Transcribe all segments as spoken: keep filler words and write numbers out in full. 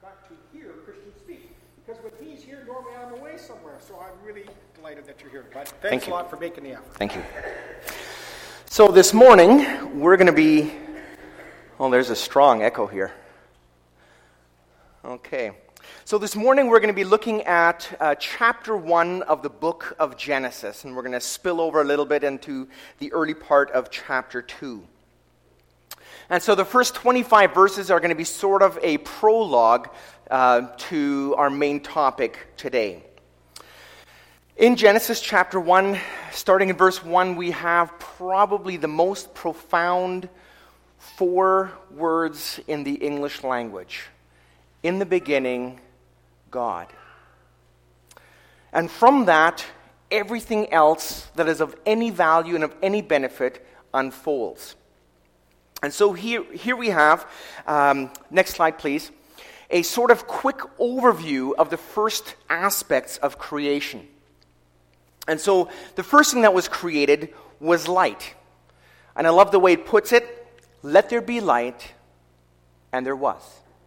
got to hear Christian speak. Because when he's here, normally I'm away somewhere. So I'm really delighted that you're here. But thanks Thank a you. lot for making the effort. Thank you. So this morning, we're going to be... Oh, there's a strong echo here. Okay. So this morning, we're going to be looking at uh, chapter one of the book of Genesis. And we're going to spill over a little bit into the early part of chapter two. And so the first twenty-five verses are going to be sort of a prologue uh, to our main topic today. In Genesis chapter one, starting in verse one, we have probably the most profound four words in the English language. In the beginning, God. And from that, everything else that is of any value and of any benefit unfolds. And so here, here we have, um, next slide please, a sort of quick overview of the first aspects of creation. And so the first thing that was created was light. And I love the way it puts it, let there be light, and there was.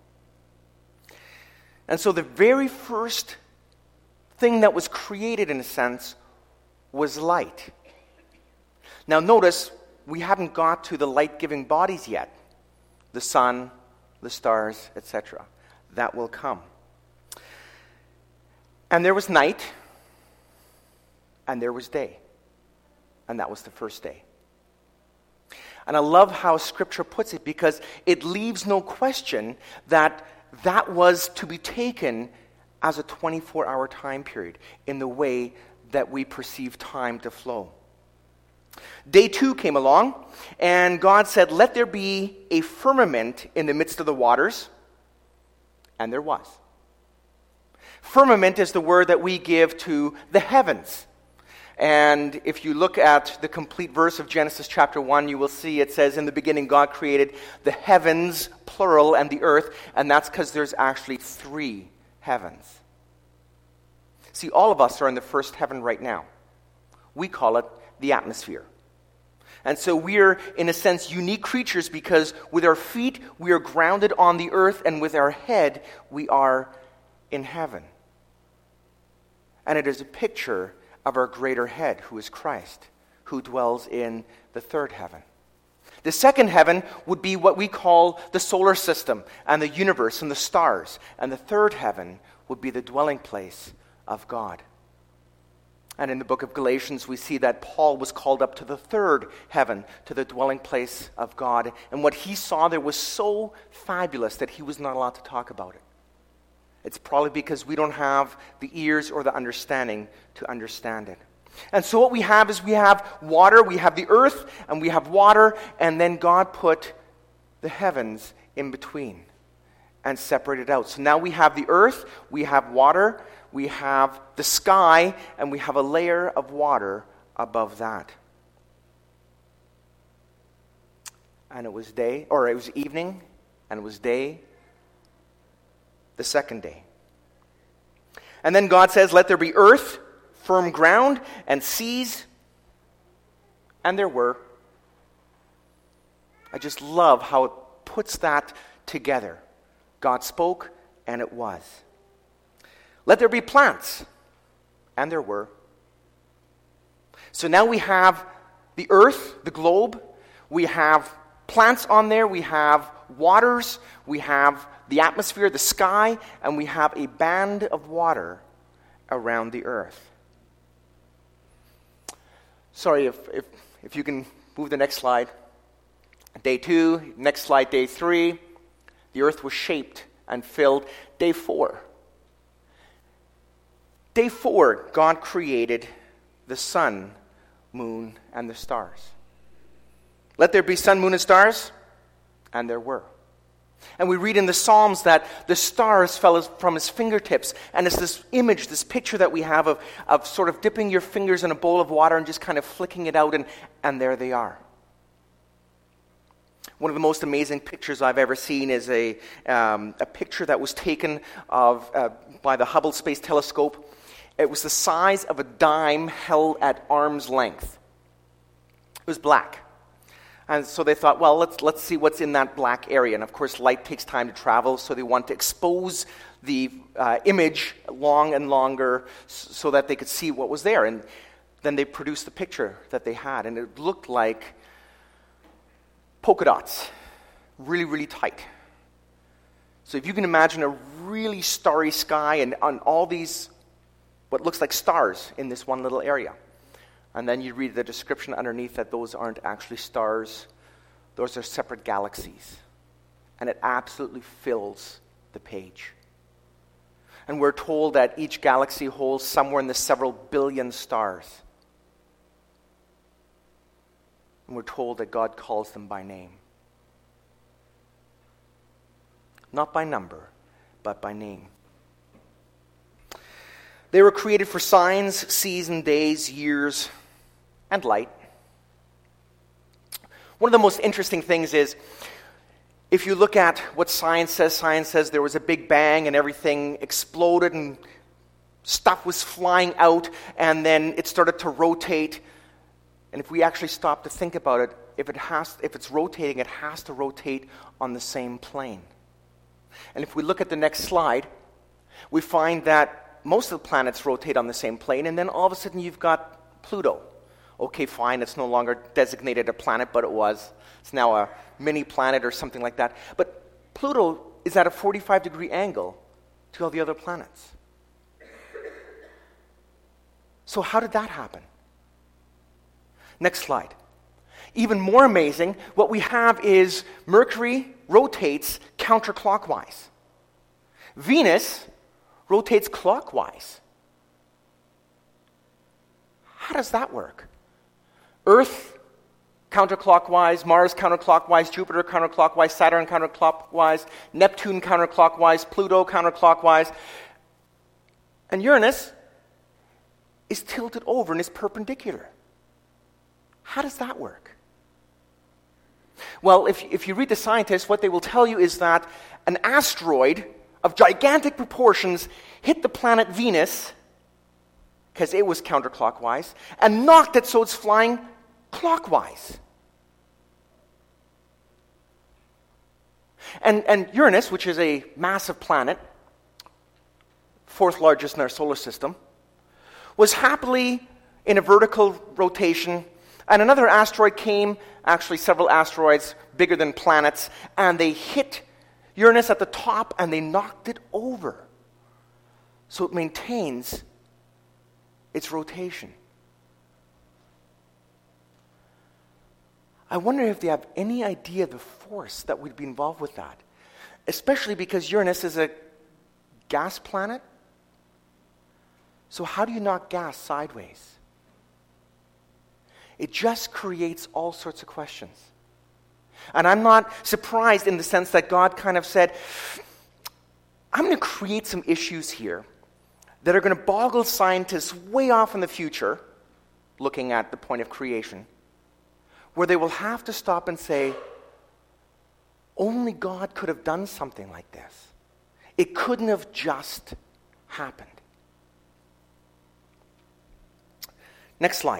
And so the very first thing that was created, in a sense, was light. Now notice, we haven't got to the light-giving bodies yet. The sun, the stars, et cetera. That will come. And there was night, and there was day. And that was the first day. And I love how Scripture puts it, because it leaves no question that that was to be taken as a twenty-four hour time period in the way that we perceive time to flow. Day two came along, and God said, let there be a firmament in the midst of the waters, and there was. Firmament is the word that we give to the heavens. And if you look at the complete verse of Genesis chapter one, you will see it says, in the beginning God created the heavens, plural, and the earth, and that's because there's actually three heavens. See, all of us are in the first heaven right now. We call it the atmosphere. And so we're, in a sense, unique creatures because with our feet, we are grounded on the earth, and with our head, we are in heaven. And it is a picture of our greater head, who is Christ, who dwells in the third heaven. The second heaven would be what we call the solar system and the universe and the stars. And the third heaven would be the dwelling place of God. And in the book of Galatians, we see that Paul was called up to the third heaven, to the dwelling place of God. And what he saw there was so fabulous that he was not allowed to talk about it. It's probably because we don't have the ears or the understanding to understand it. And so what we have is we have water, we have the earth, and we have water, and then God put the heavens in between and separated out. So now we have the earth, we have water, we have the sky, and we have a layer of water above that. And it was day, or it was evening, and it was day, the second day. And then God says, let there be earth, firm ground, and seas. And there were. I just love how it puts that together. God spoke, and it was. Let there be plants. And there were. So now we have the earth, the globe. We have plants on there. We have waters. We have the atmosphere, the sky, and we have a band of water around the earth. Sorry, if, if, if you can move the next slide. Day two, next slide, day three. The earth was shaped and filled. Day four. Day four, God created the sun, moon, and the stars. Let there be sun, moon, and stars, and there were. And we read in the Psalms that the stars fell from his fingertips. And it's this image, this picture that we have of, of sort of dipping your fingers in a bowl of water and just kind of flicking it out, and, and there they are. One of the most amazing pictures I've ever seen is a, um, a picture that was taken of uh, by the Hubble Space Telescope. It was the size of a dime held at arm's length. It was black. And so they thought, well, let's, let's see what's in that black area. And of course, light takes time to travel, so they want to expose the uh, image long and longer so that they could see what was there. And then they produced the picture that they had, and it looked like polka dots, really, really tight. So if you can imagine a really starry sky and on all these, what looks like stars in this one little area. And then you read the description underneath that those aren't actually stars. Those are separate galaxies. And it absolutely fills the page. And we're told that each galaxy holds somewhere in the several billion stars. And we're told that God calls them by name. Not by number, but by name. They were created for signs, seasons, days, years, and light. One of the most interesting things is, if you look at what science says, science says there was a big bang and everything exploded and stuff was flying out and then it started to rotate. And if we actually stop to think about it, if it has, if it's rotating, it has to rotate on the same plane. And if we look at the next slide, we find that most of the planets rotate on the same plane, and then all of a sudden you've got Pluto. Okay, fine, it's no longer designated a planet, but it was. It's now a mini planet or something like that. But Pluto is at a forty-five degree angle to all the other planets. So how did that happen? Next slide. Even more amazing, what we have is Mercury rotates counterclockwise. Venus rotates clockwise. How does that work? Earth counterclockwise, Mars counterclockwise, Jupiter counterclockwise, Saturn counterclockwise, Neptune counterclockwise, Pluto counterclockwise. And Uranus is tilted over and is perpendicular. How does that work? Well, if, if you read the scientists, what they will tell you is that an asteroid of gigantic proportions hit the planet Venus, because it was counterclockwise, and knocked it so it's flying clockwise. And, and Uranus, which is a massive planet, fourth largest in our solar system, was happily in a vertical rotation, and another asteroid came, actually several asteroids bigger than planets, and they hit Uranus at the top and they knocked it over. So it maintains its rotation. I wonder if they have any idea of the force that would be involved with that, especially because Uranus is a gas planet. So how do you knock gas sideways? It just creates all sorts of questions. And I'm not surprised in the sense that God kind of said, I'm going to create some issues here that are going to boggle scientists way off in the future, looking at the point of creation, where they will have to stop and say, only God could have done something like this. It couldn't have just happened. Next slide.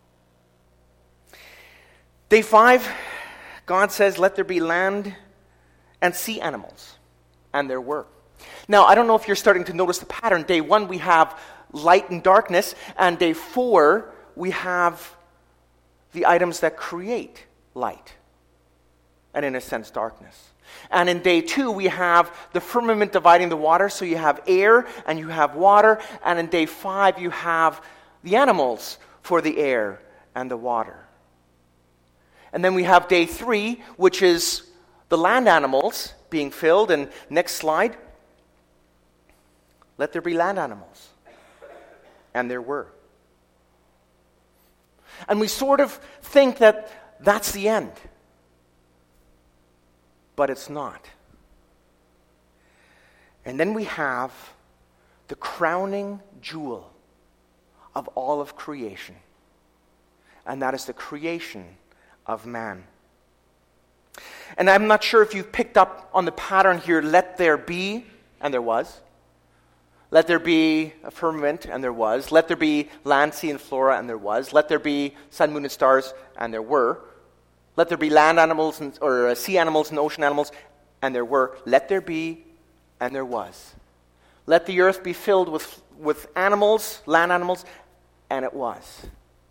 Day five, God says, let there be land and sea animals. And there were. Now, I don't know if you're starting to notice the pattern. Day one, we have light and darkness. And day four, we have the items that create light. And in a sense, darkness. And in day two, we have the firmament dividing the water. So you have air and you have water. And in day five, you have the animals for the air and the water. And then we have day three, which is the land animals being filled. And next slide. Let there be land animals. And there were. And we sort of think that that's the end. But it's not. And then we have the crowning jewel of all of creation. And that is the creation of man. And I'm not sure if you've picked up on the pattern here, let there be, and there was. Let there be a firmament, and there was. Let there be land, sea, and flora, and there was. Let there be sun, moon, and stars, and there were. Let there be land animals and, or uh, sea animals and ocean animals. And there were. Let there be, and there was. Let the earth be filled with, with animals, land animals, and it was.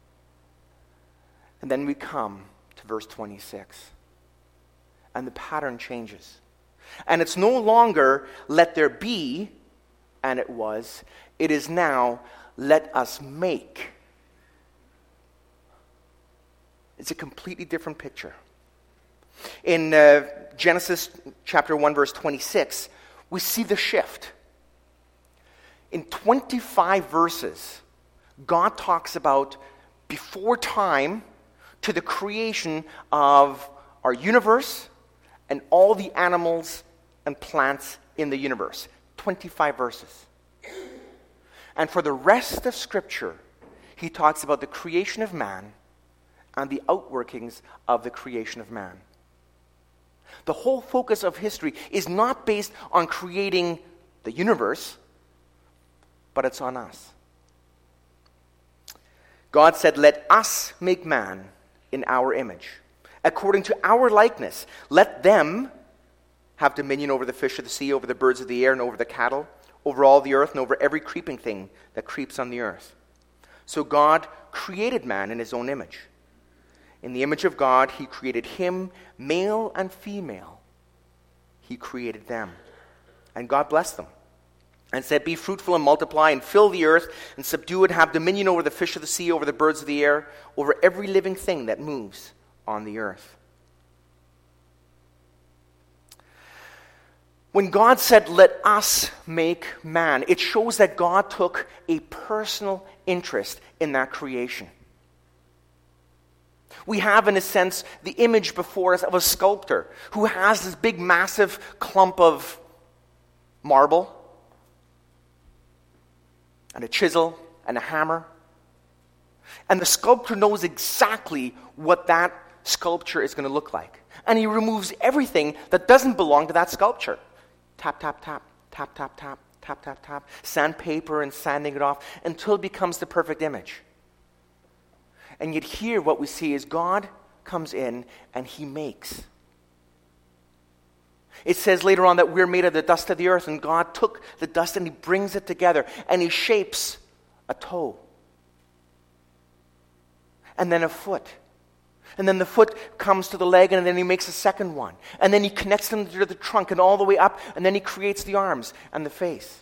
And then we come to verse twenty-six. And the pattern changes. And it's no longer, let there be, and it was. It is now, let us make. It's a completely different picture. In uh, Genesis chapter one, verse twenty-six, we see the shift. In twenty-five verses, God talks about before time to the creation of our universe and all the animals and plants in the universe. twenty-five verses. And for the rest of Scripture, he talks about the creation of man and the outworkings of the creation of man. The whole focus of history is not based on creating the universe, but it's on us. God said, let us make man in our image, according to our likeness. Let them have dominion over the fish of the sea, over the birds of the air, and over the cattle, over all the earth, and over every creeping thing that creeps on the earth. So God created man in his own image. In the image of God, he created him, male and female. He created them. And God blessed them and said, be fruitful and multiply and fill the earth and subdue it, have dominion over the fish of the sea, over the birds of the air, over every living thing that moves on the earth. When God said, let us make man, it shows that God took a personal interest in that creation. We have, in a sense, the image before us of a sculptor who has this big, massive clump of marble and a chisel and a hammer. And the sculptor knows exactly what that sculpture is going to look like. And he removes everything that doesn't belong to that sculpture. Tap, tap, tap, tap, tap, tap, tap, tap, tap, sandpaper and sanding it off until it becomes the perfect image. And yet here what we see is God comes in and he makes. It says later on that we're made of the dust of the earth, and God took the dust and he brings it together and he shapes a toe. And then a foot. And then the foot comes to the leg, and then he makes a second one. And then he connects them to the trunk and all the way up, and then he creates the arms and the face.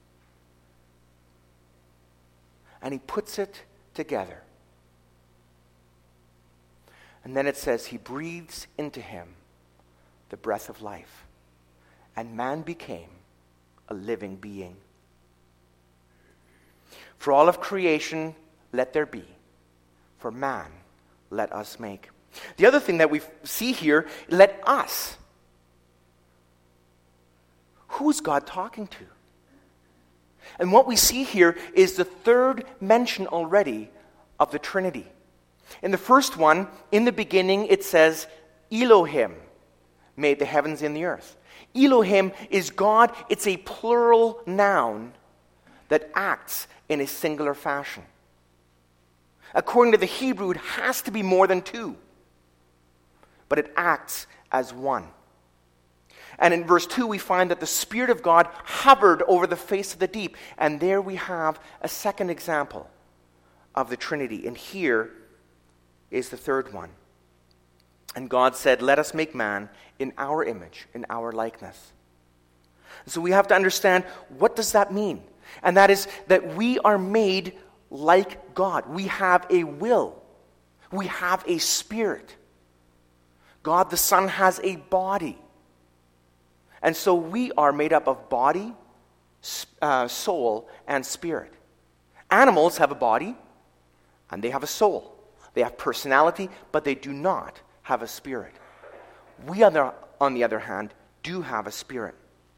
And he puts it together. And then it says he breathes into him the breath of life. And man became a living being. For all of creation, let there be. For man, let us make. The other thing that we see here, let us. Who's God talking to? And what we see here is the third mention already of the Trinity. In the first one, in the beginning, it says, Elohim made the heavens and the earth. Elohim is God. It's a plural noun that acts in a singular fashion. According to the Hebrew, it has to be more than two. But it acts as one. And in verse two, we find that the Spirit of God hovered over the face of the deep. And there we have a second example of the Trinity. And here is the third one. And God said, let us make man in our image, in our likeness. So we have to understand, what does that mean? And that is that we are made like God. We have a will. We have a spirit. God the Son has a body. And so we are made up of body, uh, soul, and spirit. Animals have a body, and they have a soul. They have personality, but they do not have a spirit. We, on the, on the other hand, do have a spirit.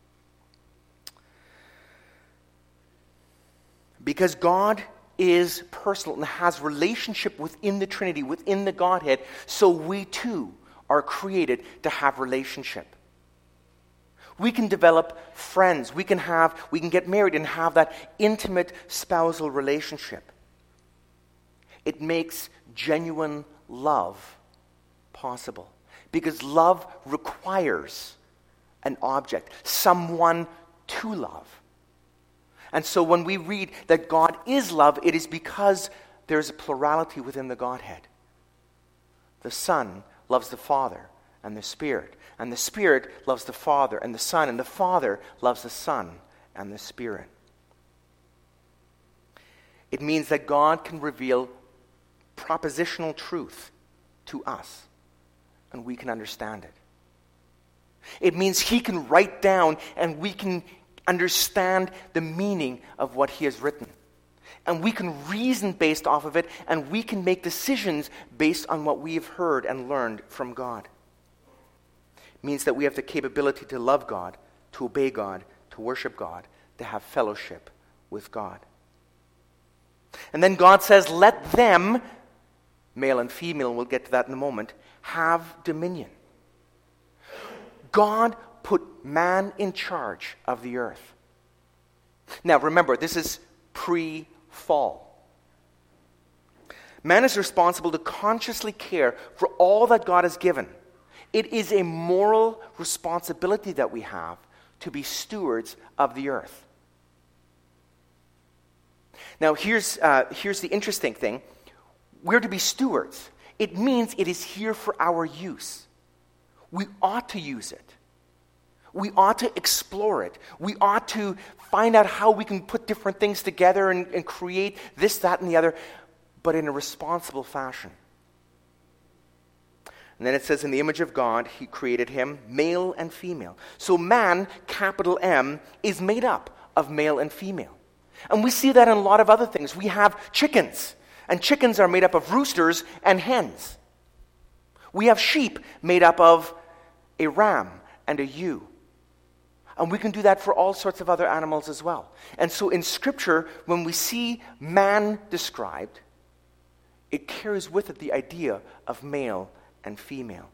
Because God is personal and has relationship within the Trinity, within the Godhead, so we too are created to have relationship. We can develop friends. We can have, we can get married and have that intimate spousal relationship. It makes genuine love possible. Because love requires an object, someone to love. And so when we read that God is love, it is because there's a plurality within the Godhead. The Son loves the Father and the Spirit, and the Spirit loves the Father and the Son, and the Father loves the Son and the Spirit. It means that God can reveal propositional truth to us, and we can understand it. It means He can write down, and we can understand the meaning of what He has written. And we can reason based off of it, and we can make decisions based on what we have heard and learned from God. It means that we have the capability to love God, to obey God, to worship God, to have fellowship with God. And then God says, let them, male and female, we'll get to that in a moment, have dominion. God put man in charge of the earth. Now remember, this is pre-fall. Man is responsible to consciously care for all that God has given. It is a moral responsibility that we have to be stewards of the earth. Now here's, uh, here's the interesting thing. We're to be stewards. It means it is here for our use. We ought to use it. We ought to explore it. We ought to find out how we can put different things together and, and create this, that, and the other, but in a responsible fashion. And then it says, in the image of God, He created him, male and female. So man, capital M, is made up of male and female. And we see that in a lot of other things. We have chickens, and chickens are made up of roosters and hens. We have sheep made up of a ram and a ewe. And we can do that for all sorts of other animals as well. And so in Scripture, when we see man described, it carries with it the idea of male and female.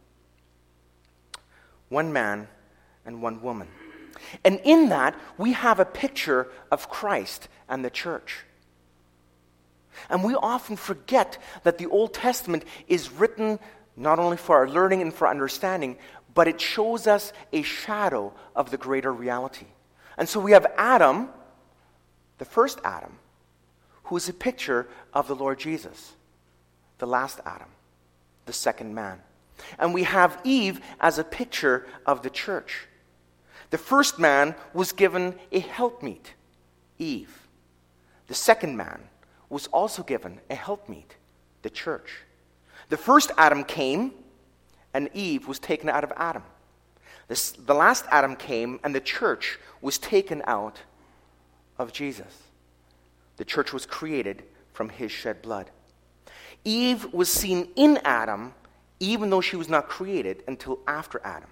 One man and one woman. And in that, we have a picture of Christ and the church. And we often forget that the Old Testament is written not only for our learning and for understanding, but it shows us a shadow of the greater reality. And so we have Adam, the first Adam, who is a picture of the Lord Jesus, the last Adam, the second man. And we have Eve as a picture of the church. The first man was given a helpmeet, Eve. The second man was also given a helpmeet, the church. The first Adam came, and Eve was taken out of Adam. This, the last Adam came, and the church was taken out of Jesus. The church was created from His shed blood. Eve was seen in Adam, even though she was not created until after Adam.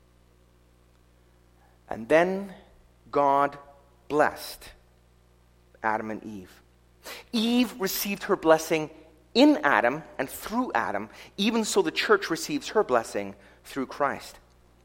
And then God blessed Adam and Eve. Eve received her blessing in Adam and through Adam, even so the church receives her blessing through Christ.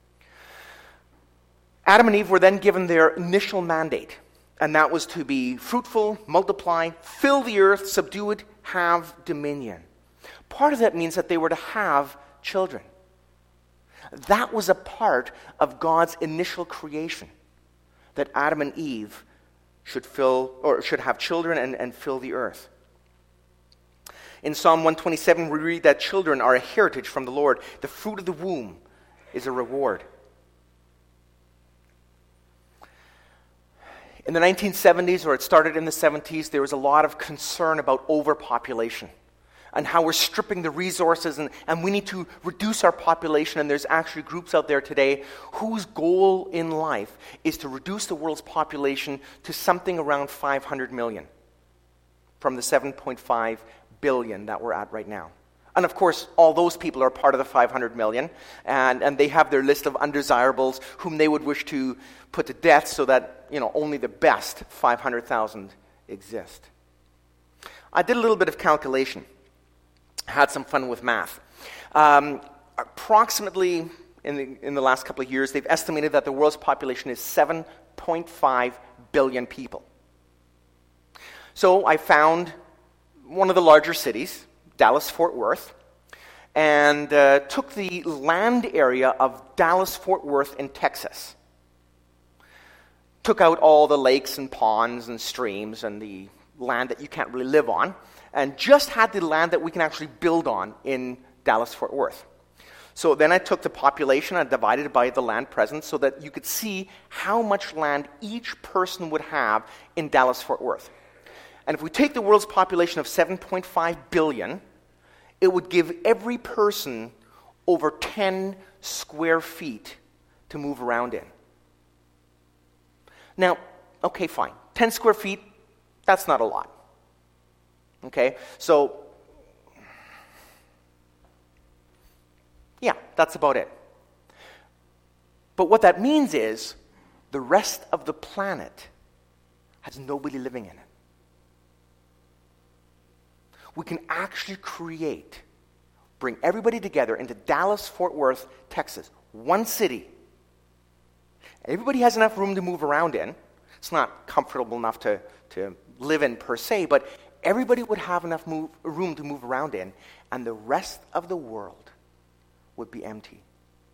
Adam and Eve were then given their initial mandate, and that was to be fruitful, multiply, fill the earth, subdue it, have dominion. Part of that means that they were to have children. That was a part of God's initial creation, that Adam and Eve should fill or should have children and, and fill the earth. In Psalm one twenty-seven, we read that children are a heritage from the Lord. The fruit of the womb is a reward. In the nineteen seventies, or it started in the seventies, there was a lot of concern about overpopulation and how we're stripping the resources, and, and we need to reduce our population. And there's actually groups out there today whose goal in life is to reduce the world's population to something around five hundred million from the seven point five billion that we're at right now. And of course, all those people are part of the five hundred million, and, and they have their list of undesirables whom they would wish to put to death so that, you know, only the best five hundred thousand exist. I did a little bit of calculation. Had some fun with math. Um, approximately, in the, in the last couple of years, they've estimated that the world's population is seven point five billion people. So I found one of the larger cities, Dallas-Fort Worth, and uh, took the land area of Dallas-Fort Worth in Texas. Took out all the lakes and ponds and streams and the land that you can't really live on, and just had the land that we can actually build on in Dallas-Fort Worth. So then I took the population and divided it by the land present so that you could see how much land each person would have in Dallas-Fort Worth. And if we take the world's population of seven point five billion, it would give every person over ten square feet to move around in. Now, okay, fine. ten square feet, that's not a lot. Okay, so, yeah, that's about it. But what that means is the rest of the planet has nobody living in it. We can actually create, bring everybody together into Dallas-Fort Worth, Texas, one city. Everybody has enough room to move around in. It's not comfortable enough to, to live in per se, but everybody would have enough move, room to move around in, and the rest of the world would be empty.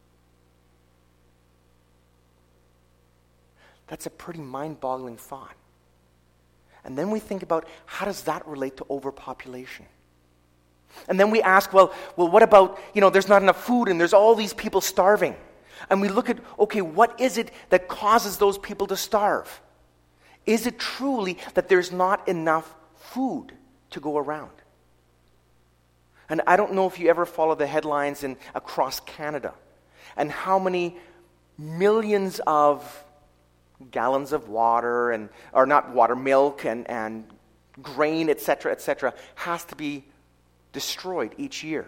That's a pretty mind-boggling thought. And then we think about, how does that relate to overpopulation? And then we ask, well, well, what about, you know, there's not enough food and there's all these people starving. And we look at, okay, what is it that causes those people to starve? Is it truly that there's not enough food to go around? And I don't know if you ever follow the headlines in across Canada and how many millions of gallons of water and or not water, milk and, and grain, et cetera, et cetera, has to be destroyed each year.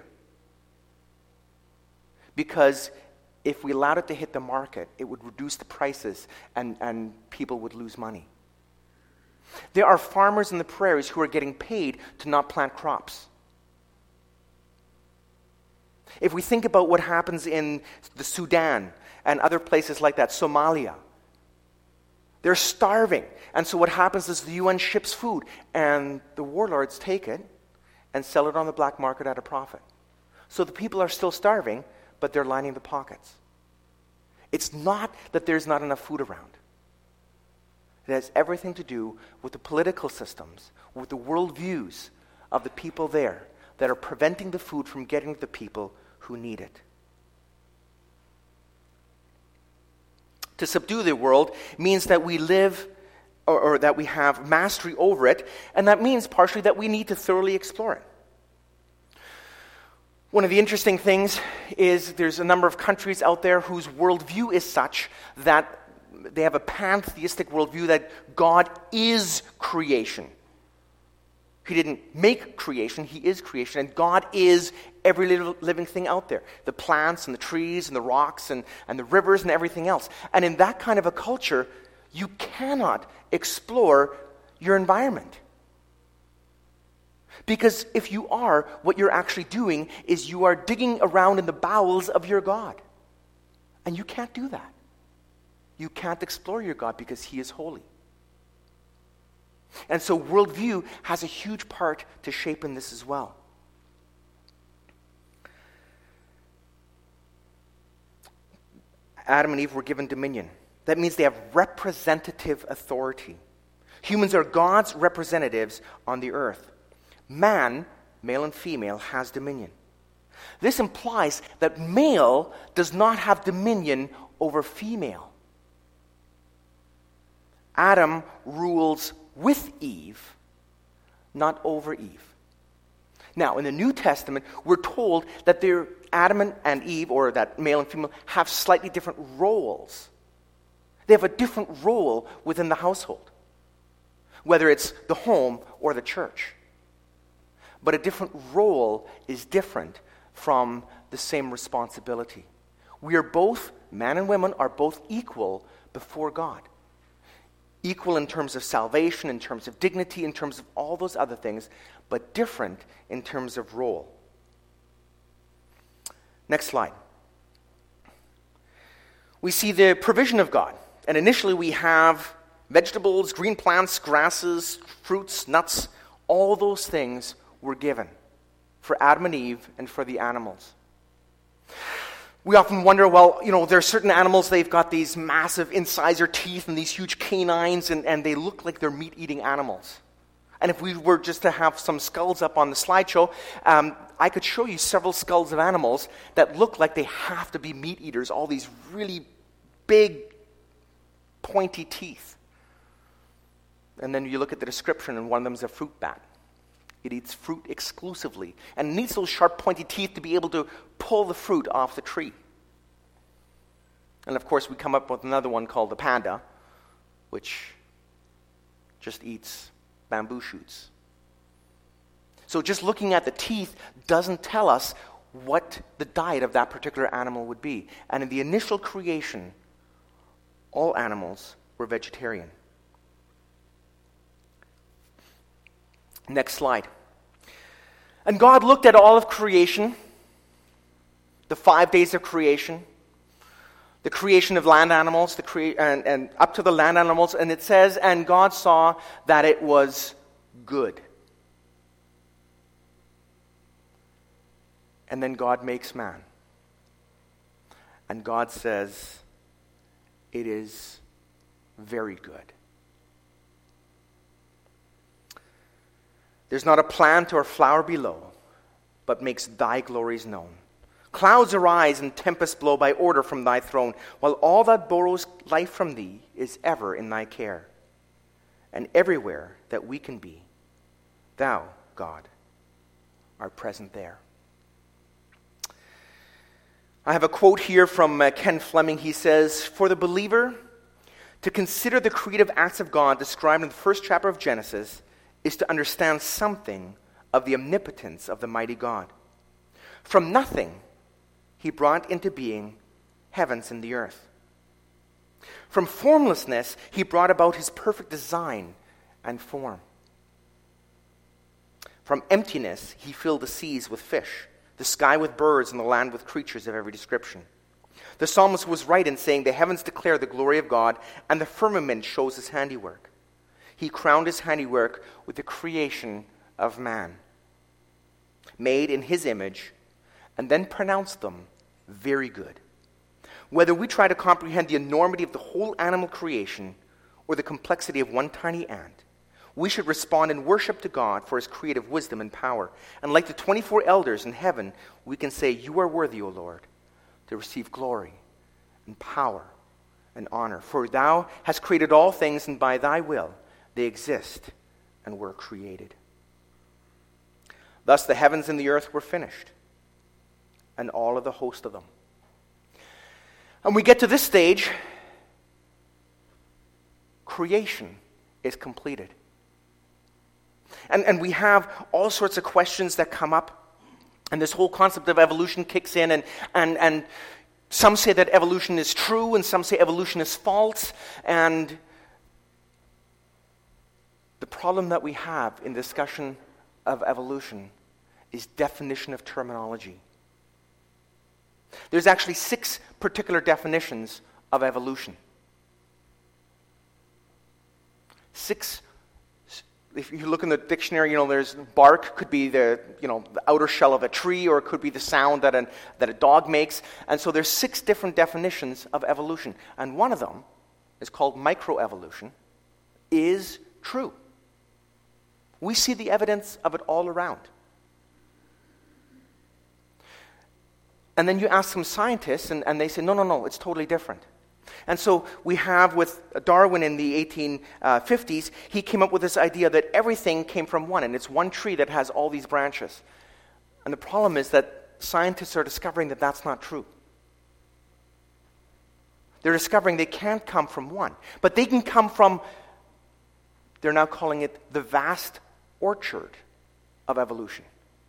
Because if we allowed it to hit the market, it would reduce the prices and, and people would lose money. There are farmers in the prairies who are getting paid to not plant crops. If we think about what happens in the Sudan and other places like that, Somalia, they're starving. And so what happens is the U N ships food, and the warlords take it and sell it on the black market at a profit. So the people are still starving, but they're lining the pockets. It's not that there's not enough food around. It has everything to do with the political systems, with the worldviews of the people there that are preventing the food from getting to the people who need it. To subdue the world means that we live or, or that we have mastery over it, and that means partially that we need to thoroughly explore it. One of the interesting things is there's a number of countries out there whose worldview is such that they have a pantheistic worldview that God is creation. He didn't make creation, he is creation, and God is every little living thing out there. The plants and the trees and the rocks and, and the rivers and everything else. And in that kind of a culture, you cannot explore your environment. Because if you are, what you're actually doing is you are digging around in the bowels of your God. And you can't do that. You can't explore your God because he is holy. And so worldview has a huge part to shape in this as well. Adam and Eve were given dominion. That means they have representative authority. Humans are God's representatives on the earth. Man, male and female, has dominion. This implies that male does not have dominion over female. Adam rules with Eve, not over Eve. Now, in the New Testament, we're told that there, Adam and Eve, or that male and female, have slightly different roles. They have a different role within the household, whether it's the home or the church. But a different role is different from the same responsibility. We are both, man and women, are both equal before God. Equal in terms of salvation, in terms of dignity, in terms of all those other things, but different in terms of role. Next slide. We see the provision of God. And initially we have vegetables, green plants, grasses, fruits, nuts. All those things were given for Adam and Eve and for the animals. We often wonder, well, you know, there are certain animals, they've got these massive incisor teeth and these huge canines, and, and they look like they're meat-eating animals. And if we were just to have some skulls up on the slideshow, um, I could show you several skulls of animals that look like they have to be meat eaters, all these really big, pointy teeth. And then you look at the description, and one of them is a fruit bat. It eats fruit exclusively, and it needs those sharp, pointy teeth to be able to pull the fruit off the tree. And of course, we come up with another one called the panda, which just eats bamboo shoots. So just looking at the teeth doesn't tell us what the diet of that particular animal would be. And in the initial creation, all animals were vegetarian. Next slide. And God looked at all of creation, the five days of creation, the creation of land animals, the crea- and, and up to the land animals, and it says, and God saw that it was good. And then God makes man. And God says, it is very good. There's not a plant or flower below, but makes thy glories known. Clouds arise and tempests blow by order from thy throne, while all that borrows life from thee is ever in thy care. And everywhere that we can be, thou, God, art present there. I have a quote here from uh, Ken Fleming. He says, for the believer, to consider the creative acts of God described in the first chapter of Genesis is to understand something of the omnipotence of the mighty God. From nothing, he brought into being heavens and the earth. From formlessness, he brought about his perfect design and form. From emptiness, he filled the seas with fish, the sky with birds, and the land with creatures of every description. The psalmist was right in saying, the heavens declare the glory of God, and the firmament shows his handiwork. He crowned his handiwork with the creation of man, made in his image, and then pronounced them very good. Whether we try to comprehend the enormity of the whole animal creation or the complexity of one tiny ant, we should respond in worship to God for his creative wisdom and power. And like the twenty-four elders in heaven, we can say, you are worthy, O Lord, to receive glory and power and honor. For thou hast created all things, and by thy will they exist and were created. Thus the heavens and the earth were finished, and all of the host of them. And we get to this stage, creation is completed. And, and we have all sorts of questions that come up, and this whole concept of evolution kicks in, and, and, and some say that evolution is true, and some say evolution is false, and the problem that we have in discussion of evolution is definition of terminology. There's actually six particular definitions of evolution. Six. If you look in the dictionary, you know, there's bark could be the, you know, the outer shell of a tree, or it could be the sound that, an, that a dog makes. And so there's six different definitions of evolution. And one of them is called microevolution, is true. We see the evidence of it all around. And then you ask some scientists, and, and they say, no, no, no, it's totally different. And so we have with Darwin in the eighteen fifties, he came up with this idea that everything came from one, and it's one tree that has all these branches. And the problem is that scientists are discovering that that's not true. They're discovering they can't come from one, but they can come from, they're now calling it the vast orchard of evolution.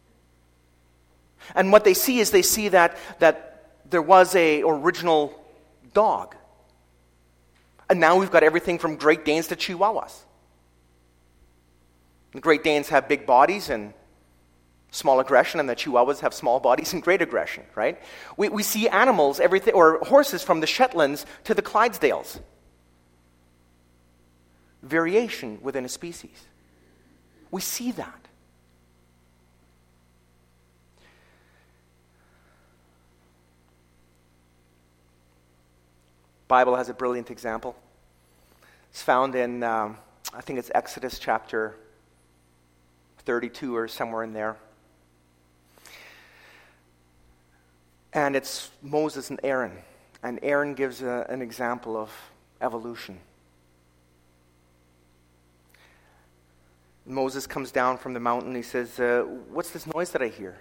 And what they see is they see that, that there was a original dog. And now we've got everything from Great Danes to Chihuahuas. The Great Danes have big bodies and small aggression, and the Chihuahuas have small bodies and great aggression, right? We, we see animals, everything, or horses from the Shetlands to the Clydesdales. Variation within a species. We see that. Bible has a brilliant example. It's found in, um, I think it's Exodus chapter thirty-two or somewhere in there. And it's Moses and Aaron. And Aaron gives a, an example of evolution. Moses comes down from the mountain. He says, uh, what's this noise that I hear?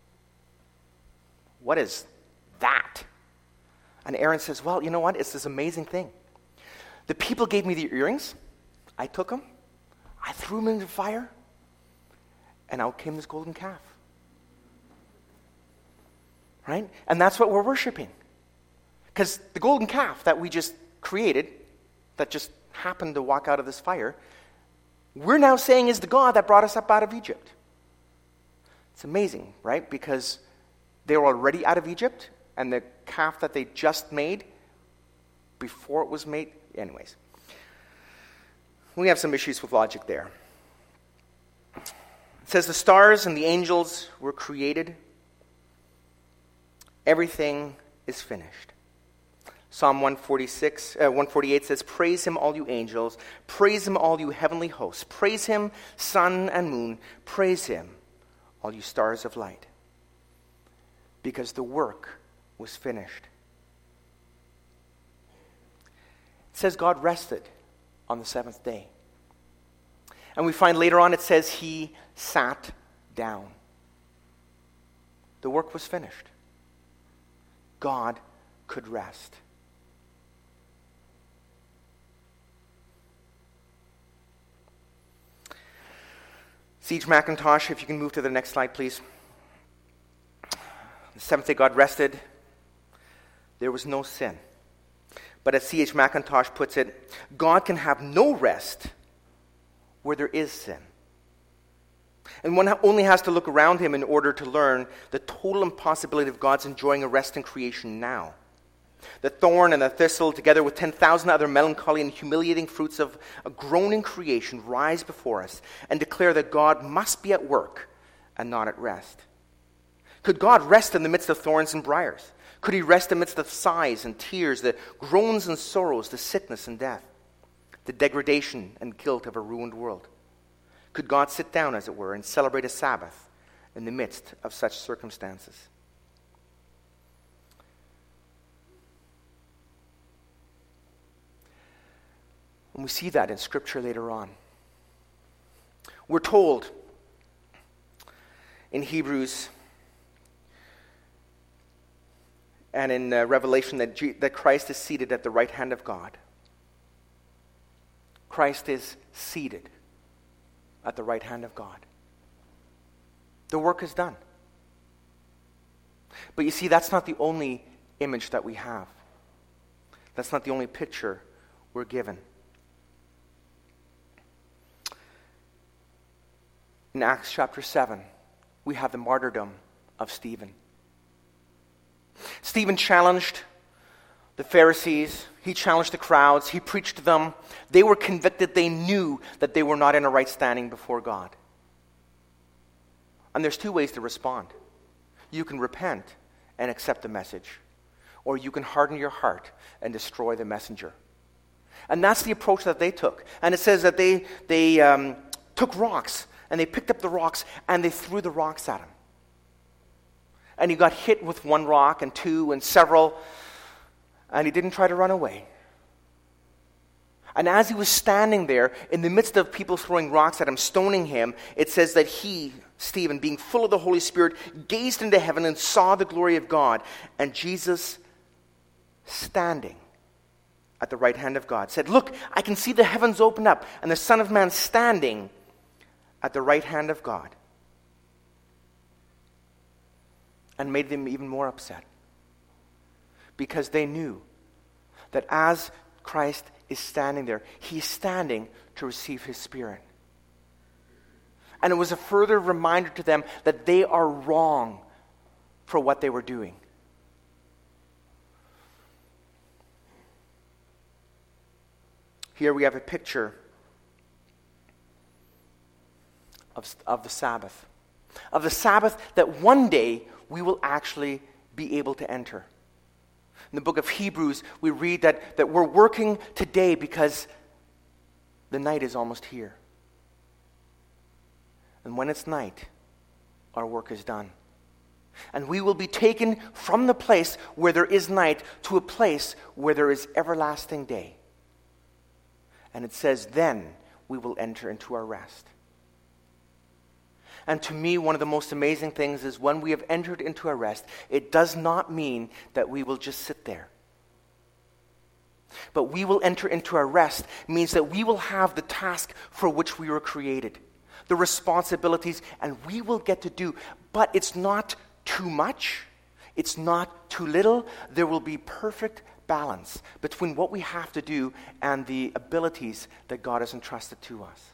What is that? And Aaron says, well, you know what? It's this amazing thing. The people gave me the earrings. I took them. I threw them into the fire. And out came this golden calf. Right? And that's what we're worshiping. Because the golden calf that we just created, that just happened to walk out of this fire, we're now saying is the God that brought us up out of Egypt. It's amazing, right? Because they were already out of Egypt, and the calf that they just made, before it was made, anyways. We have some issues with logic there. It says the stars and the angels were created. Everything is finished. Psalm one forty-six, uh, one forty-eight says, praise him, all you angels. Praise him, all you heavenly hosts. Praise him, sun and moon. Praise him, all you stars of light. Because the work was finished. It says God rested on the seventh day. And we find later on it says he sat down. The work was finished. God could rest. C H Mackintosh, if you can move to the next slide, please. The seventh day God rested. There was no sin. But as C H Mackintosh puts it, God can have no rest where there is sin. And one only has to look around him in order to learn the total impossibility of God's enjoying a rest in creation now. The thorn and the thistle, together with ten thousand other melancholy and humiliating fruits of a groaning creation, rise before us and declare that God must be at work and not at rest. Could God rest in the midst of thorns and briars? Could he rest amidst the sighs and tears, the groans and sorrows, the sickness and death, the degradation and guilt of a ruined world? Could God sit down, as it were, and celebrate a Sabbath in the midst of such circumstances? And we see that in Scripture later on. We're told in Hebrews and in uh, Revelation that, G- that Christ is seated at the right hand of God. Christ is seated at the right hand of God. The work is done. But you see, that's not the only image that we have. That's not the only picture we're given. In Acts chapter seven, we have the martyrdom of Stephen. Stephen challenged the Pharisees. He challenged the crowds. He preached to them. They were convicted. They knew that they were not in a right standing before God. And there's two ways to respond. You can repent and accept the message, or you can harden your heart and destroy the messenger. And that's the approach that they took. And it says that they, they um, took rocks, and they picked up the rocks, and they threw the rocks at him. And he got hit with one rock and two and several, and he didn't try to run away. And as he was standing there, in the midst of people throwing rocks at him, stoning him, it says that he, Stephen, being full of the Holy Spirit, gazed into heaven and saw the glory of God. And Jesus, standing at the right hand of God, said, "Look, I can see the heavens open up, and the Son of Man standing at the right hand of God." And made them even more upset. Because they knew that as Christ is standing there, he's standing to receive his Spirit. And it was a further reminder to them that they are wrong for what they were doing. Here we have a picture of, of the Sabbath. Of the Sabbath that one day we will actually be able to enter. In the book of Hebrews, we read that, that we're working today because the night is almost here. And when it's night, our work is done. And we will be taken from the place where there is night to a place where there is everlasting day. And it says, then we will enter into our rest. And to me, one of the most amazing things is when we have entered into our rest, it does not mean that we will just sit there. But we will enter into our rest means that we will have the task for which we were created, the responsibilities, and we will get to do. But it's not too much. It's not too little. There will be perfect balance between what we have to do and the abilities that God has entrusted to us.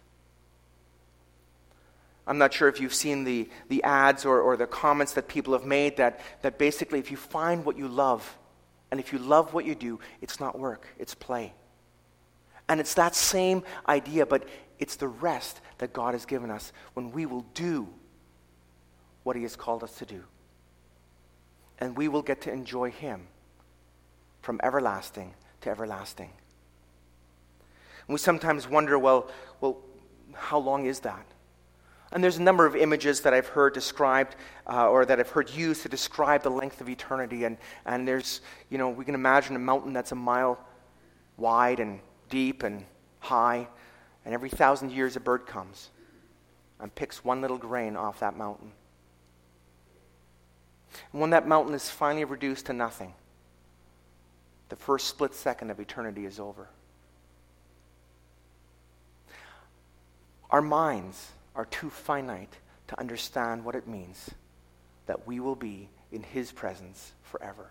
I'm not sure if you've seen the, the ads or, or the comments that people have made that, that basically if you find what you love, and if you love what you do, it's not work, it's play. And it's that same idea, but it's the rest that God has given us when we will do what He has called us to do. And we will get to enjoy Him from everlasting to everlasting. And we sometimes wonder, well, well, how long is that? And there's a number of images that I've heard described uh, or that I've heard used to describe the length of eternity. And, and there's, you know, we can imagine a mountain that's a mile wide and deep and high. And every thousand years a bird comes and picks one little grain off that mountain. And when that mountain is finally reduced to nothing, the first split second of eternity is over. Our minds are too finite to understand what it means that we will be in His presence forever.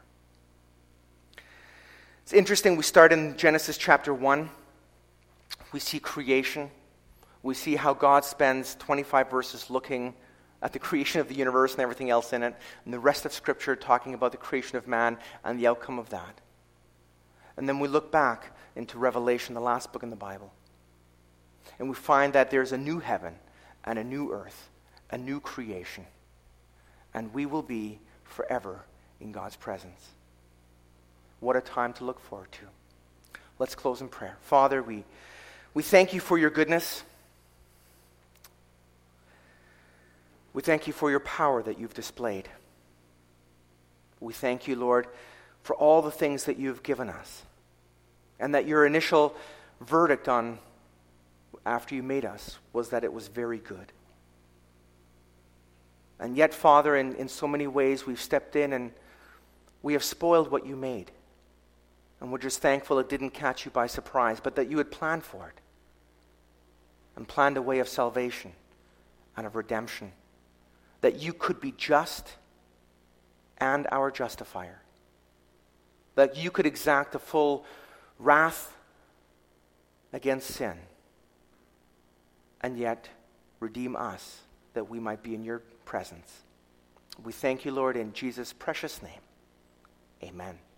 It's interesting, we start in Genesis chapter one. We see creation. We see how God spends twenty-five verses looking at the creation of the universe and everything else in it, and the rest of Scripture talking about the creation of man and the outcome of that. And then we look back into Revelation, the last book in the Bible, and we find that there's a new heaven and a new earth, a new creation. And we will be forever in God's presence. What a time to look forward to. Let's close in prayer. Father, we, we thank You for Your goodness. We thank You for Your power that You've displayed. We thank You, Lord, for all the things that You've given us. And that Your initial verdict on after You made us was that it was very good. And yet, Father, in, in so many ways we've stepped in and we have spoiled what You made. And we're just thankful it didn't catch You by surprise, but that You had planned for it. And planned a way of salvation and of redemption. That You could be just and our justifier. That You could exact the full wrath against sin. And yet redeem us that we might be in Your presence. We thank You, Lord, in Jesus' precious name. Amen.